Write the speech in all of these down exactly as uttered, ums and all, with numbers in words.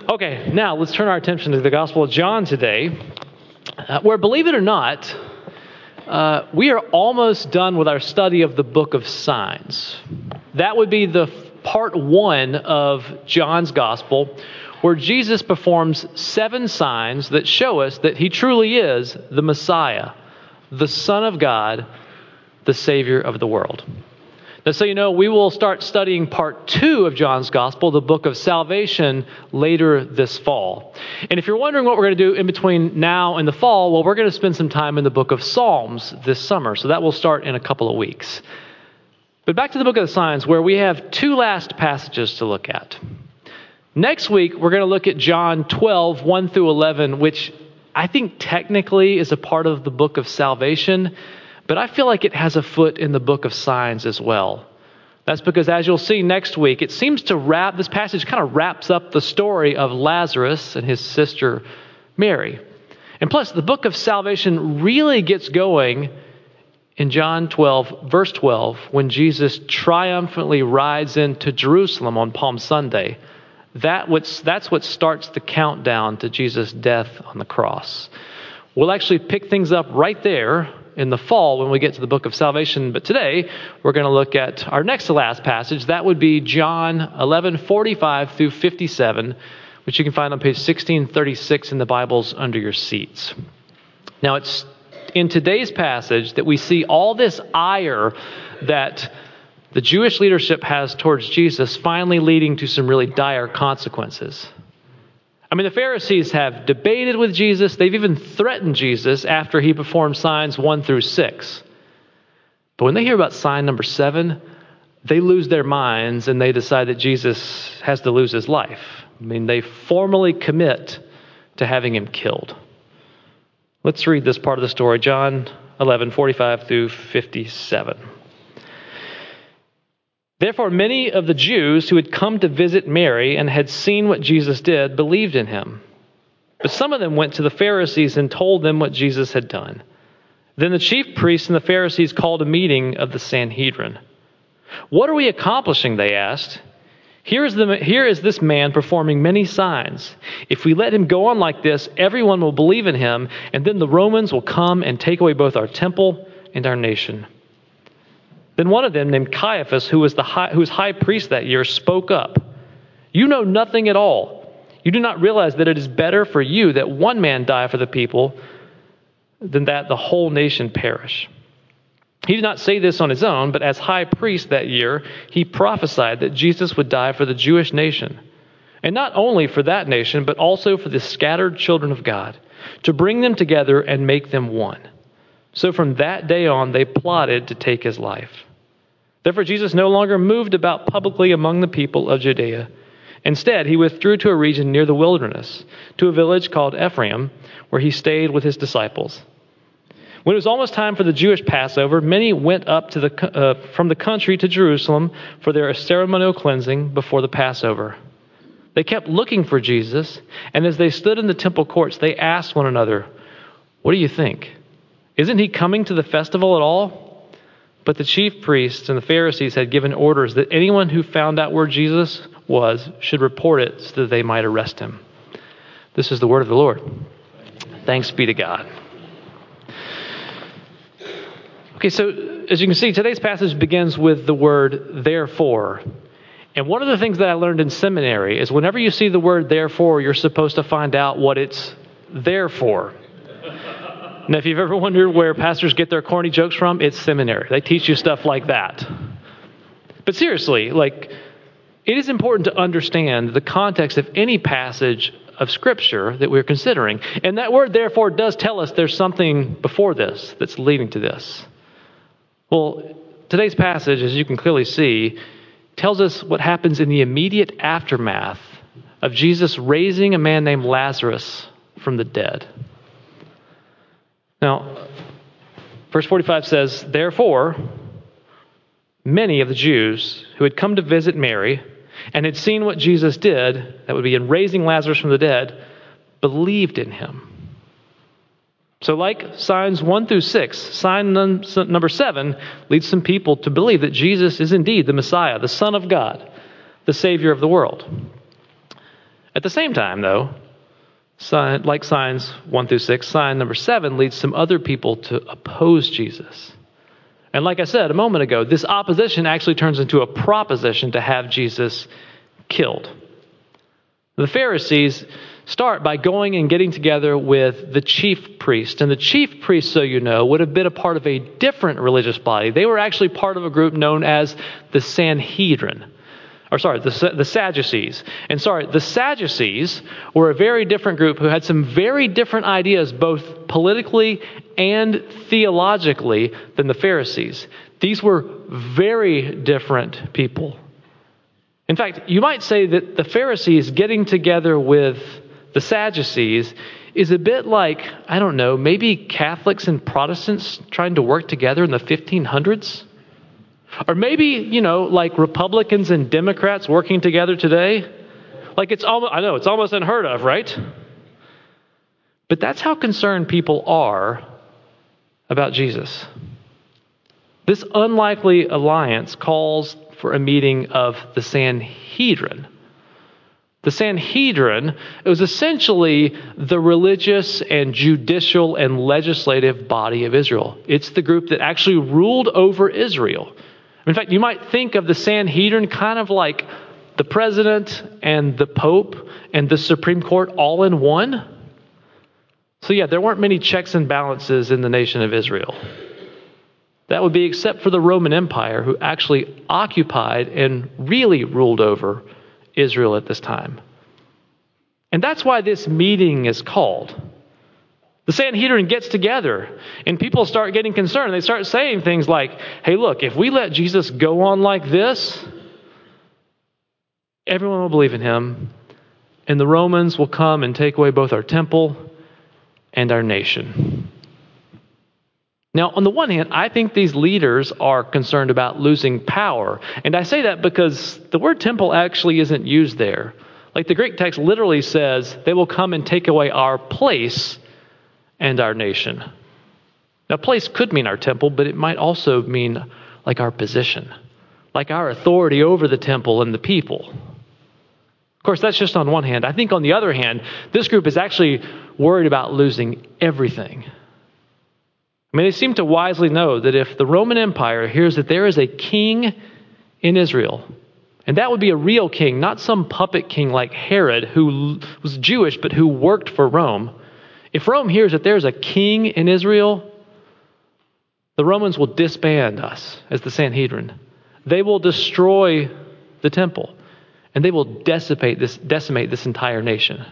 Okay, now let's turn our attention to the Gospel of John today, uh, where, believe it or not, uh, we are almost done with our study of the book of signs. That would be the part one of John's Gospel, where Jesus performs seven signs that show us that he truly is the Messiah, the Son of God, the Savior of the world. Now, so you know, we will start studying part two of John's Gospel, the book of salvation, later this fall. And if you're wondering what we're going to do in between now and the fall, well, we're going to spend some time in the book of Psalms this summer. So that will start in a couple of weeks. But back to the book of the signs, where we have two last passages to look at. Next week, we're going to look at John twelve, one through eleven, which I think technically is a part of the book of salvation, but I feel like it has a foot in the book of signs as well. That's because, as you'll see next week, it seems to wrap, this passage kind of wraps up the story of Lazarus and his sister Mary. And plus, the book of salvation really gets going in John twelve, verse twelve, when Jesus triumphantly rides into Jerusalem on Palm Sunday. That what's, that's what starts the countdown to Jesus' death on the cross. We'll actually pick things up right there in the fall when we get to the book of salvation. But today, we're going to look at our next to last passage. That would be John eleven, forty-five through fifty-seven, which you can find on page sixteen thirty-six in the Bibles under your seats. Now, it's in today's passage that we see all this ire that the Jewish leadership has towards Jesus finally leading to some really dire consequences. I mean, the Pharisees have debated with Jesus. They've even threatened Jesus after he performed signs one through six. But when they hear about sign number seven, they lose their minds and they decide that Jesus has to lose his life. I mean, they formally commit to having him killed. Let's read this part of the story, John eleven, forty-five through fifty-seven. Therefore, many of the Jews who had come to visit Mary and had seen what Jesus did believed in him. But some of them went to the Pharisees and told them what Jesus had done. Then the chief priests and the Pharisees called a meeting of the Sanhedrin. "What are we accomplishing?" they asked. Here is, the, here is this man performing many signs. If we let him go on like this, everyone will believe in him, and then the Romans will come and take away both our temple and our nation." Then one of them, named Caiaphas, who was the high, who was high priest that year, spoke up. "You know nothing at all. You do not realize that it is better for you that one man die for the people than that the whole nation perish." He did not say this on his own, but as high priest that year, he prophesied that Jesus would die for the Jewish nation. And not only for that nation, but also for the scattered children of God, to bring them together and make them one. So from that day on, they plotted to take his life. Therefore, Jesus no longer moved about publicly among the people of Judea. Instead, he withdrew to a region near the wilderness, to a village called Ephraim, where he stayed with his disciples. When it was almost time for the Jewish Passover, many went up to the, uh, from the country to Jerusalem for their ceremonial cleansing before the Passover. They kept looking for Jesus, and as they stood in the temple courts, they asked one another, "What do you think? Isn't he coming to the festival at all?" But the chief priests and the Pharisees had given orders that anyone who found out where Jesus was should report it so that they might arrest him. This is the word of the Lord. Thanks be to God. Okay, so as you can see, today's passage begins with the word therefore. And one of the things that I learned in seminary is whenever you see the word therefore, you're supposed to find out what it's there for. Now, if you've ever wondered where pastors get their corny jokes from, it's seminary. They teach you stuff like that. But seriously, like, it is important to understand the context of any passage of Scripture that we're considering. And that word, therefore, does tell us there's something before this that's leading to this. Well, today's passage, as you can clearly see, tells us what happens in the immediate aftermath of Jesus raising a man named Lazarus from the dead. Now, verse forty-five says, "Therefore, many of the Jews who had come to visit Mary and had seen what Jesus did, that would be in raising Lazarus from the dead, believed in him." So like signs one through six, sign num- number seven leads some people to believe that Jesus is indeed the Messiah, the Son of God, the Savior of the world. At the same time, though, sign, like signs one through six, sign number seven leads some other people to oppose Jesus. And like I said a moment ago, this opposition actually turns into a proposition to have Jesus killed. The Pharisees start by going and getting together with the chief priest. And the chief priest, so you know, would have been a part of a different religious body. They were actually part of a group known as the Sanhedrin. Or sorry, the, the Sadducees. And sorry, the Sadducees were a very different group who had some very different ideas, both politically and theologically, than the Pharisees. These were very different people. In fact, you might say that the Pharisees getting together with the Sadducees is a bit like, I don't know, maybe Catholics and Protestants trying to work together in the fifteen hundreds? Or maybe, you know, like Republicans and Democrats working together today. Like it's almost, I know, it's almost unheard of, right? But that's how concerned people are about Jesus. This unlikely alliance calls for a meeting of the Sanhedrin. The Sanhedrin, it was essentially the religious and judicial and legislative body of Israel. It's the group that actually ruled over Israel. In fact, you might think of the Sanhedrin kind of like the president and the Pope and the Supreme Court all in one. So yeah, there weren't many checks and balances in the nation of Israel. That would be except for the Roman Empire, who actually occupied and really ruled over Israel at this time. And that's why this meeting is called. The Sanhedrin gets together and people start getting concerned. They start saying things like, hey, look, if we let Jesus go on like this, everyone will believe in him, and the Romans will come and take away both our temple and our nation. Now, on the one hand, I think these leaders are concerned about losing power. And I say that because the word temple actually isn't used there. Like the Greek text literally says, they will come and take away our place and our nation. Now, place could mean our temple, but it might also mean like our position, like our authority over the temple and the people. Of course, that's just on one hand. I think on the other hand, this group is actually worried about losing everything. I mean, they seem to wisely know that if the Roman Empire hears that there is a king in Israel, and that would be a real king, not some puppet king like Herod, who was Jewish but who worked for Rome. If Rome hears that there's a king in Israel, the Romans will disband us as the Sanhedrin. They will destroy the temple, and they will decimate this, decimate this entire nation.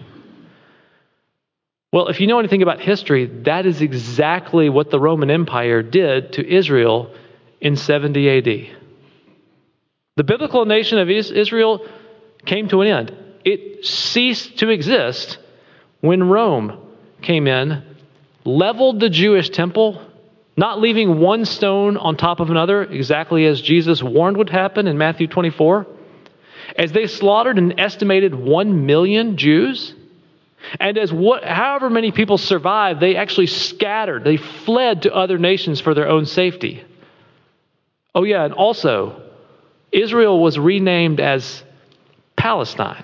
Well, if you know anything about history, that is exactly what the Roman Empire did to Israel in seventy A D. The biblical nation of Israel came to an end. It ceased to exist when Rome came in, leveled the Jewish temple, not leaving one stone on top of another, exactly as Jesus warned would happen in Matthew twenty-four, as they slaughtered an estimated one million Jews. And as what, however many people survived, they actually scattered. They fled to other nations for their own safety. Oh yeah, and also, Israel was renamed as Palestine.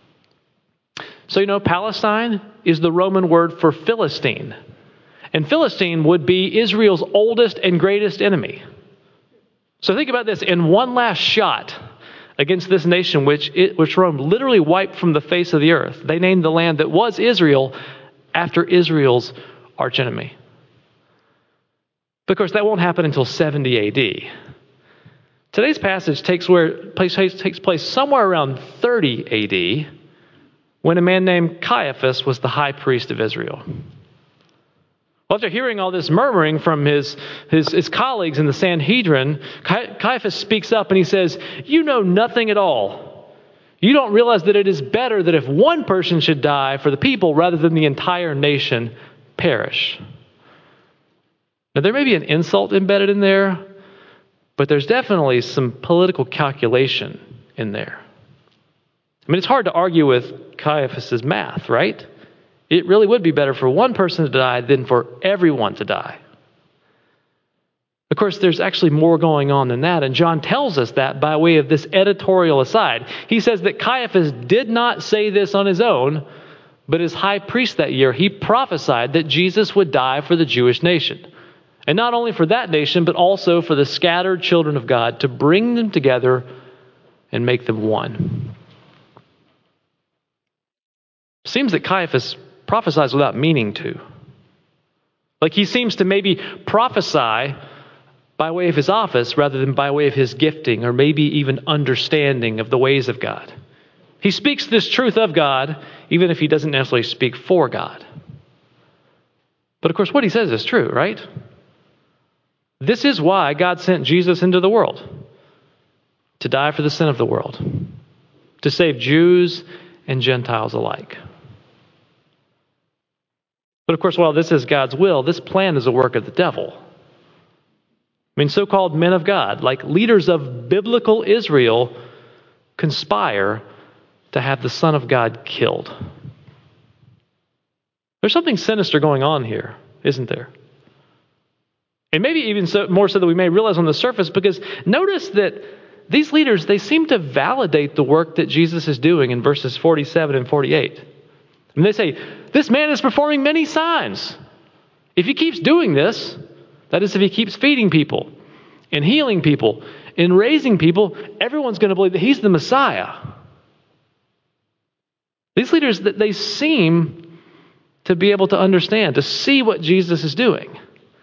So you know, Palestine is the Roman word for Philistine. And Philistine would be Israel's oldest and greatest enemy. So think about this. In one last shot against this nation, which it, which Rome literally wiped from the face of the earth, they named the land that was Israel after Israel's archenemy. Of course, that won't happen until seventy A D. Today's passage takes, where, place, takes place somewhere around thirty A D, when a man named Caiaphas was the high priest of Israel. Well, after hearing all this murmuring from his, his, his colleagues in the Sanhedrin, Caiaphas speaks up and he says, "You know nothing at all. You don't realize that it is better that if one person should die for the people rather than the entire nation perish." Now, there may be an insult embedded in there, but there's definitely some political calculation in there. I mean, it's hard to argue with Caiaphas' math, right? It really would be better for one person to die than for everyone to die. Of course, there's actually more going on than that, and John tells us that by way of this editorial aside. He says that Caiaphas did not say this on his own, but as high priest that year, he prophesied that Jesus would die for the Jewish nation. And not only for that nation, but also for the scattered children of God, to bring them together and make them one. Seems that Caiaphas prophesies without meaning to. Like he seems to maybe prophesy by way of his office rather than by way of his gifting or maybe even understanding of the ways of God. He speaks this truth of God even if he doesn't necessarily speak for God. But of course, what he says is true, right? This is why God sent Jesus into the world, to die for the sin of the world, to save Jews and Gentiles alike. But of course, while this is God's will, this plan is a work of the devil. I mean, so-called men of God, like leaders of biblical Israel, conspire to have the Son of God killed. There's something sinister going on here, isn't there? And maybe even so, more so than we may realize on the surface, because notice that these leaders, they seem to validate the work that Jesus is doing in verses forty-seven and forty-eight. And they say, this man is performing many signs. If he keeps doing this, that is, if he keeps feeding people and healing people and raising people, everyone's going to believe that he's the Messiah. These leaders, they seem to be able to understand, to see what Jesus is doing.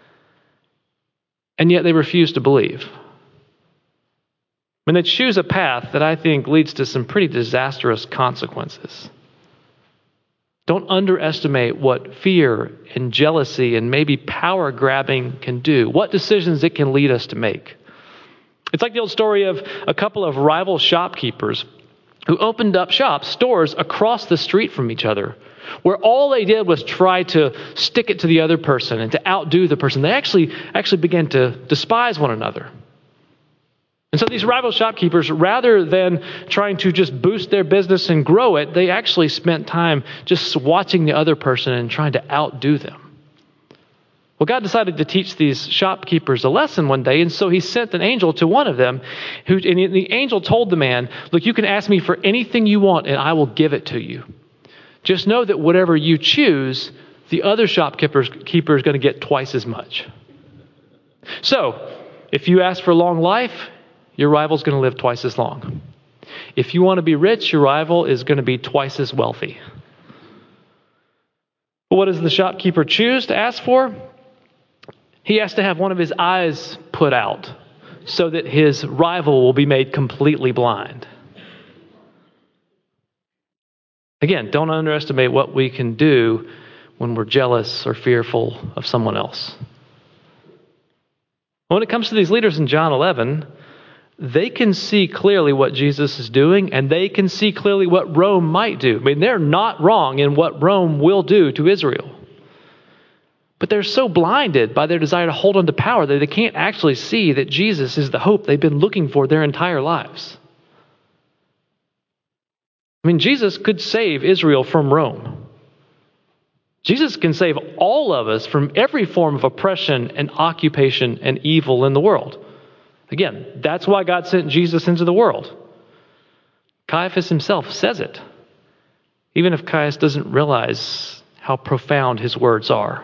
And yet they refuse to believe. And they choose a path that I think leads to some pretty disastrous consequences. Don't underestimate what fear and jealousy and maybe power grabbing can do, what decisions it can lead us to make. It's like the old story of a couple of rival shopkeepers who opened up shops, stores across the street from each other, where all they did was try to stick it to the other person and to outdo the person. They actually, actually began to despise one another. And so these rival shopkeepers, rather than trying to just boost their business and grow it, they actually spent time just watching the other person and trying to outdo them. Well, God decided to teach these shopkeepers a lesson one day, and so he sent an angel to one of them. Who, and the angel told the man, look, you can ask me for anything you want, and I will give it to you. Just know that whatever you choose, the other shopkeeper keeper is going to get twice as much. So, if you ask for long life, your rival's going to live twice as long. If you want to be rich, your rival is going to be twice as wealthy. But what does the shopkeeper choose to ask for? He has to have one of his eyes put out so that his rival will be made completely blind. Again, don't underestimate what we can do when we're jealous or fearful of someone else. When it comes to these leaders in John eleven, they can see clearly what Jesus is doing, and they can see clearly what Rome might do. I mean, they're not wrong in what Rome will do to Israel. But they're so blinded by their desire to hold on to power that they can't actually see that Jesus is the hope they've been looking for their entire lives. I mean, Jesus could save Israel from Rome. Jesus can save all of us from every form of oppression and occupation and evil in the world. Again, that's why God sent Jesus into the world. Caiaphas himself says it, even if Caiaphas doesn't realize how profound his words are. I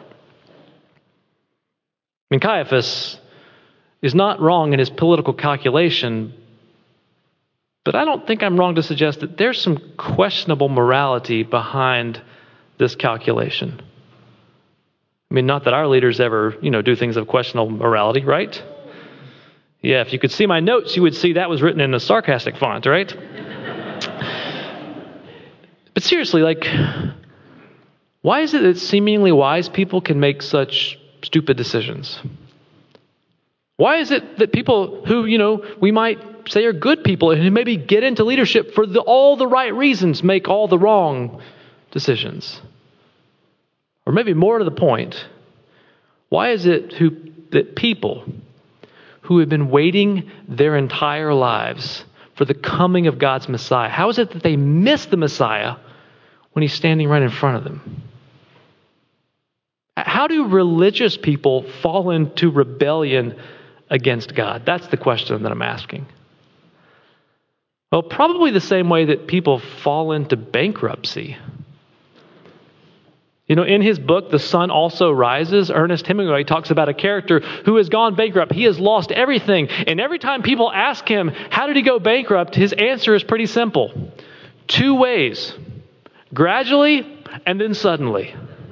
mean, Caiaphas is not wrong in his political calculation, but I don't think I'm wrong to suggest that there's some questionable morality behind this calculation. I mean, not that our leaders ever, you know, do things of questionable morality, right? Yeah, if you could see my notes, you would see that was written in a sarcastic font, right? But seriously, like, why is it that seemingly wise people can make such stupid decisions? Why is it that people who, you know, we might say are good people and who maybe get into leadership for the, all the right reasons make all the wrong decisions? Or maybe more to the point, why is it who, that people who have been waiting their entire lives for the coming of God's Messiah, how is it that they miss the Messiah when he's standing right in front of them? How do religious people fall into rebellion against God? That's the question that I'm asking. Well, probably the same way that people fall into bankruptcy. You know, in his book, The Sun Also Rises, Ernest Hemingway talks about a character who has gone bankrupt. He has lost everything. And every time people ask him, how did he go bankrupt? His answer is pretty simple. Two ways. Gradually and then suddenly.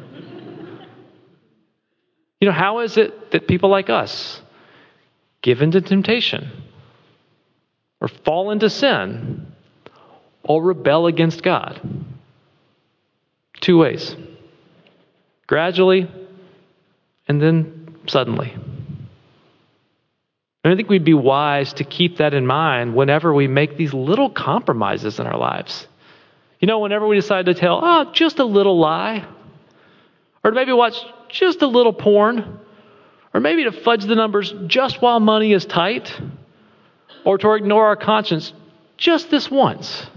You know, how is it that people like us give into temptation or fall into sin or rebel against God? Two ways. Gradually, and then suddenly. And I think we'd be wise to keep that in mind whenever we make these little compromises in our lives. You know, whenever we decide to tell, oh, just a little lie, or to maybe watch just a little porn, or maybe to fudge the numbers just while money is tight, or to ignore our conscience just this once.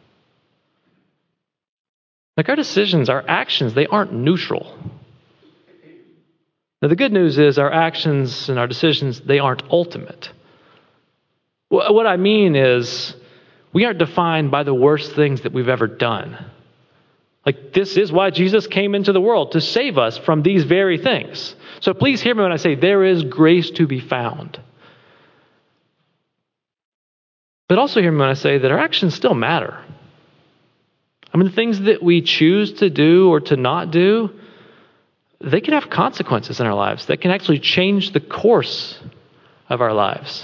Like our decisions, our actions, they aren't neutral. Now, the good news is our actions and our decisions, they aren't ultimate. What I mean is we aren't defined by the worst things that we've ever done. Like this is why Jesus came into the world, to save us from these very things. So please hear me when I say there is grace to be found. But also hear me when I say that our actions still matter. I mean, the things that we choose to do or to not do, they can have consequences in our lives that can actually change the course of our lives.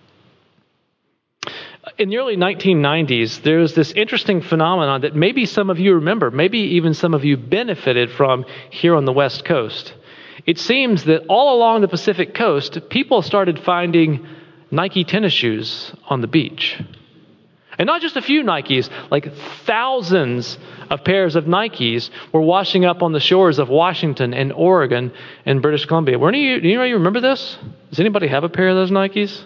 In the early nineteen nineties, there was this interesting phenomenon that maybe some of you remember, maybe even some of you benefited from here on the West Coast. It seems that all along the Pacific Coast, people started finding Nike tennis shoes on the beach. And not just a few Nikes, like thousands of pairs of Nikes were washing up on the shores of Washington and Oregon and British Columbia. Were any of you, do you remember this? Does anybody have a pair of those Nikes?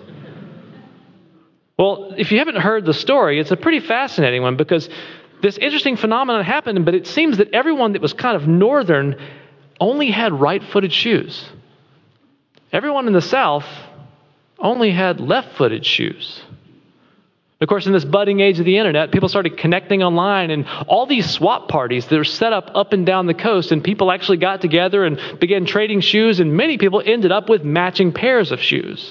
Well, if you haven't heard the story, it's a pretty fascinating one because this interesting phenomenon happened, but it seems that everyone that was kind of northern only had right-footed shoes. Everyone in the South only had left-footed shoes. Of course, in this budding age of the internet, people started connecting online, and all these swap parties that were set up up and down the coast, and people actually got together and began trading shoes, and many people ended up with matching pairs of shoes.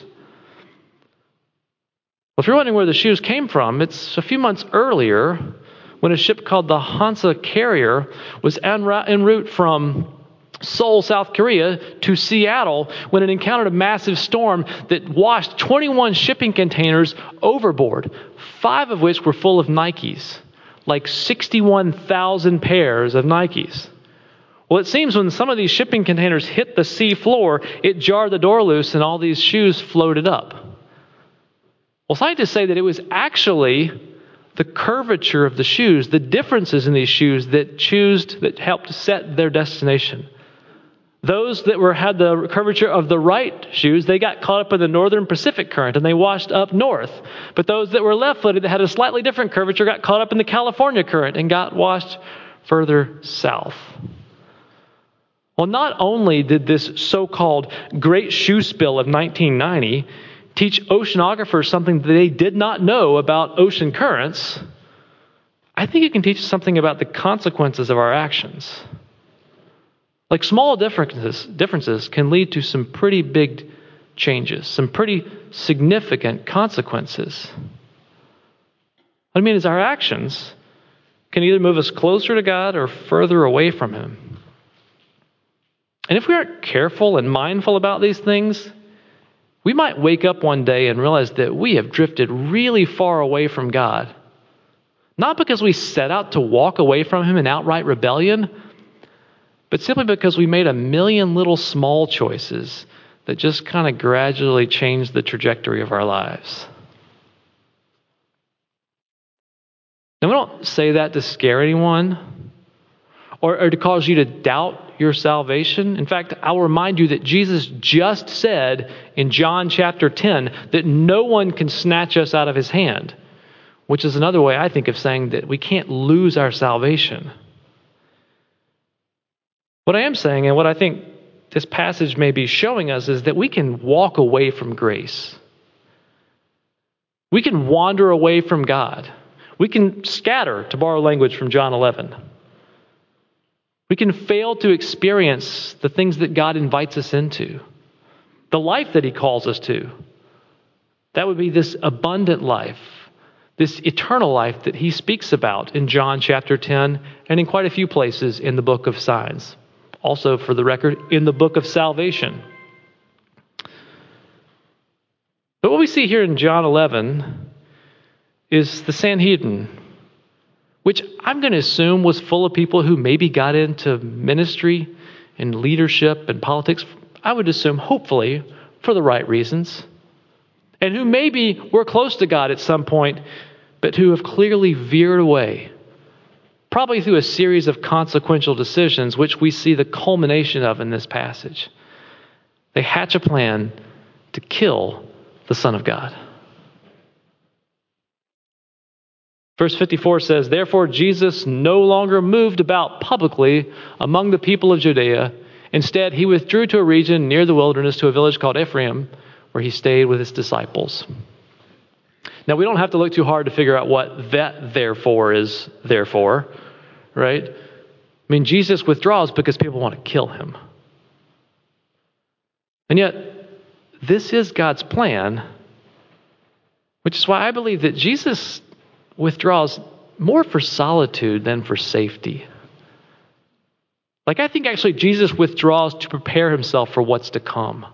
Well, if you're wondering where the shoes came from, it's a few months earlier when a ship called the Hansa Carrier was en route from Seoul, South Korea to Seattle when it encountered a massive storm that washed twenty-one shipping containers overboard, five of which were full of Nikes, like sixty-one thousand pairs of Nikes. Well, it seems when some of these shipping containers hit the sea floor, it jarred the door loose and all these shoes floated up. Well, scientists say that it was actually the curvature of the shoes, the differences in these shoes that choose, that helped set their destination. Those that were had the curvature of the right shoes, they got caught up in the northern Pacific current and they washed up north. But those that were left-footed that had a slightly different curvature got caught up in the California current and got washed further south. Well, not only did this so-called Great Shoe Spill of nineteen ninety teach oceanographers something that they did not know about ocean currents, I think it can teach us something about the consequences of our actions. Like small differences, differences can lead to some pretty big changes, some pretty significant consequences. What I mean is our actions can either move us closer to God or further away from Him. And if we aren't careful and mindful about these things, we might wake up one day and realize that we have drifted really far away from God. Not because we set out to walk away from Him in outright rebellion, but simply because we made a million little small choices that just kind of gradually changed the trajectory of our lives. Now, we don't say that to scare anyone or, or to cause you to doubt your salvation. In fact, I'll remind you that Jesus just said in John chapter ten that no one can snatch us out of His hand, which is another way I think of saying that we can't lose our salvation. What I am saying, and what I think this passage may be showing us is that we can walk away from grace. We can wander away from God. We can scatter, to borrow language from John eleven. We can fail to experience the things that God invites us into, the life that he calls us to. That would be this abundant life, this eternal life that he speaks about in John chapter ten and in quite a few places in the book of Signs. Also, for the record, in the book of salvation. But what we see here in John eleven is the Sanhedrin, which I'm going to assume was full of people who maybe got into ministry and leadership and politics. I would assume, hopefully, for the right reasons. And who maybe were close to God at some point, but who have clearly veered away. Probably through a series of consequential decisions, which we see the culmination of in this passage. They hatch a plan to kill the Son of God. Verse fifty-four says, "Therefore Jesus no longer moved about publicly among the people of Judea. Instead, he withdrew to a region near the wilderness to a village called Ephraim, where he stayed with his disciples." Now, we don't have to look too hard to figure out what that therefore is there for, right? I mean, Jesus withdraws because people want to kill him. And yet, this is God's plan, which is why I believe that Jesus withdraws more for solitude than for safety. Like, I think actually Jesus withdraws to prepare himself for what's to come.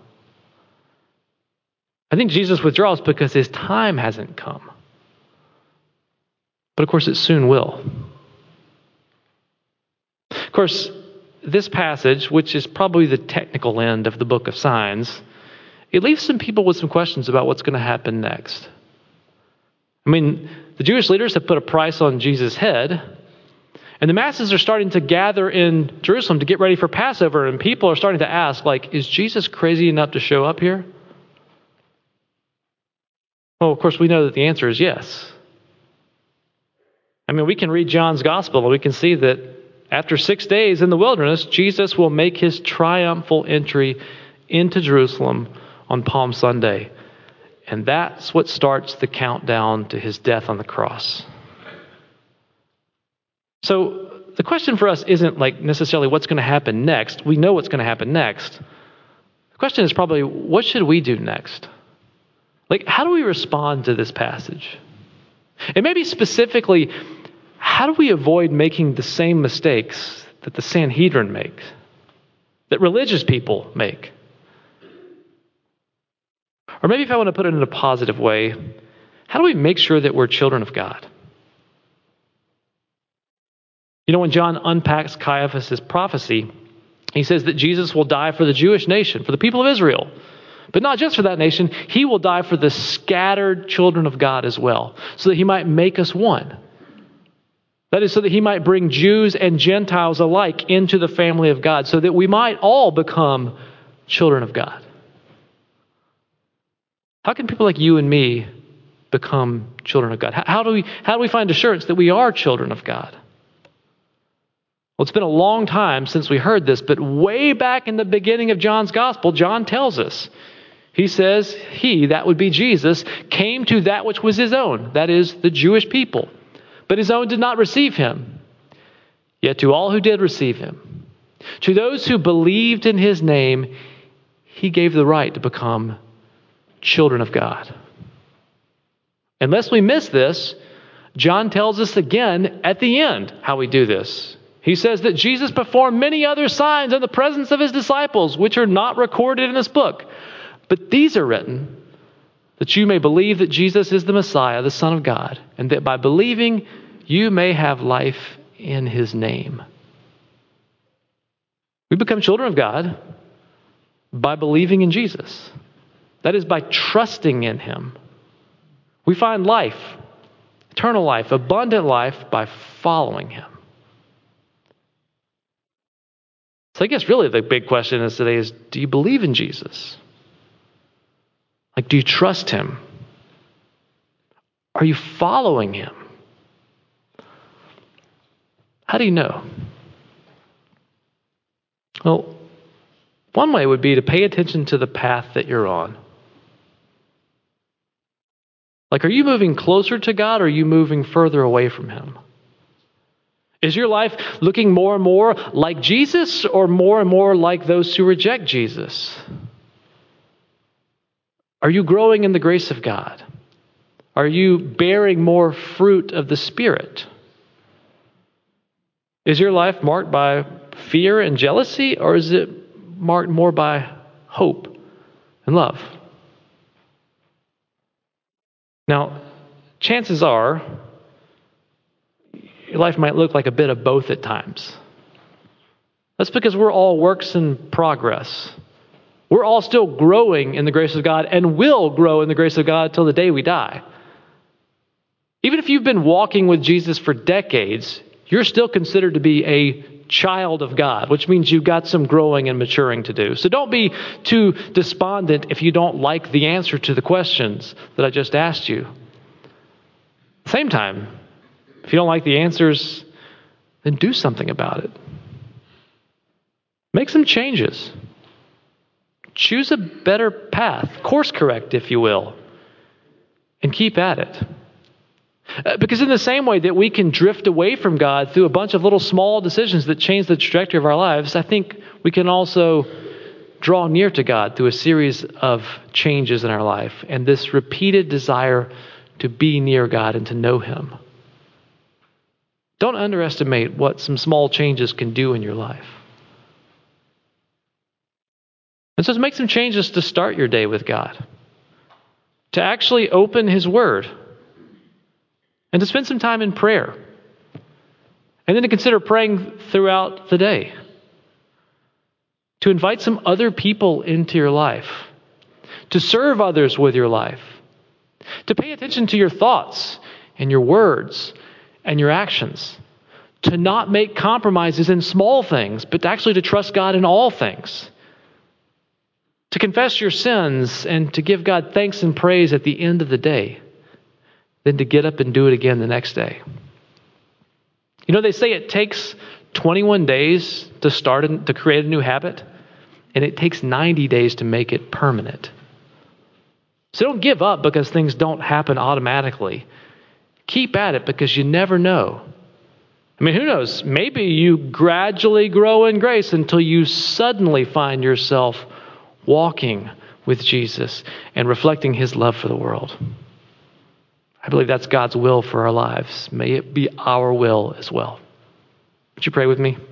I think Jesus withdraws because his time hasn't come. But of course, it soon will. Of course, this passage, which is probably the technical end of the book of Signs, it leaves some people with some questions about what's going to happen next. I mean, the Jewish leaders have put a price on Jesus' head, and the masses are starting to gather in Jerusalem to get ready for Passover, and people are starting to ask, like, is Jesus crazy enough to show up here? Well, of course, we know that the answer is yes. I mean, we can read John's gospel, and we can see that after six days in the wilderness, Jesus will make his triumphal entry into Jerusalem on Palm Sunday. And that's what starts the countdown to his death on the cross. So the question for us isn't like necessarily what's going to happen next. We know what's going to happen next. The question is probably, what should we do next? Like, how do we respond to this passage? And maybe specifically, how do we avoid making the same mistakes that the Sanhedrin make, that religious people make? Or maybe if I want to put it in a positive way, how do we make sure that we're children of God? You know, when John unpacks Caiaphas' prophecy, he says that Jesus will die for the Jewish nation, for the people of Israel. But not just for that nation, he will die for the scattered children of God as well, so that he might make us one. That is, so that he might bring Jews and Gentiles alike into the family of God, so that we might all become children of God. How can people like you and me become children of God? How do we, how do we find assurance that we are children of God? Well, it's been a long time since we heard this, but way back in the beginning of John's gospel, John tells us. He says he, that would be Jesus, came to that which was his own, that is, the Jewish people. But his own did not receive him. Yet to all who did receive him, to those who believed in his name, he gave the right to become children of God. Unless we miss this, John tells us again at the end how we do this. He says that Jesus performed many other signs in the presence of his disciples, which are not recorded in this book. But these are written that you may believe that Jesus is the Messiah, the Son of God, and that by believing you may have life in his name. We become children of God by believing in Jesus. That is, by trusting in him. We find life, eternal life, abundant life by following him. So I guess really the big question is today is, do you believe in Jesus? Like, do you trust him? Are you following him? How do you know? Well, One way would be to pay attention to the path that you're on. Like, are you moving closer to God or are you moving further away from Him? Is your life looking more and more like Jesus or more and more like those who reject Jesus? Are you growing in the grace of God? Are you bearing more fruit of the Spirit? Is your life marked by fear and jealousy, or is it marked more by hope and love? Now, chances are your life might look like a bit of both at times. That's because we're all works in progress. We're all still growing in the grace of God and will grow in the grace of God till the day we die. Even if you've been walking with Jesus for decades, you're still considered to be a child of God, which means you've got some growing and maturing to do. So don't be too despondent if you don't like the answer to the questions that I just asked you. At the same time, if you don't like the answers, then do something about it. Make some changes. Choose a better path. Course correct, if you will. And keep at it. Uh, because in the same way that we can drift away from God through a bunch of little small decisions that change the trajectory of our lives, I think we can also draw near to God through a series of changes in our life and this repeated desire to be near God and to know Him. Don't underestimate what some small changes can do in your life. And so make some changes to start your day with God. To actually open His Word. And to spend some time in prayer. And then to consider praying throughout the day. To invite some other people into your life. To serve others with your life. To pay attention to your thoughts and your words and your actions. To not make compromises in small things, but actually to trust God in all things. To confess your sins and to give God thanks and praise at the end of the day. Then to get up and do it again the next day. You know, they say it takes twenty-one days to start a, to create a new habit, and it takes ninety days to make it permanent. So don't give up because things don't happen automatically. Keep at it because you never know. I mean, who knows? Maybe you gradually grow in grace until you suddenly find yourself walking with Jesus and reflecting His love for the world. I believe that's God's will for our lives. May it be our will as well. Would you pray with me?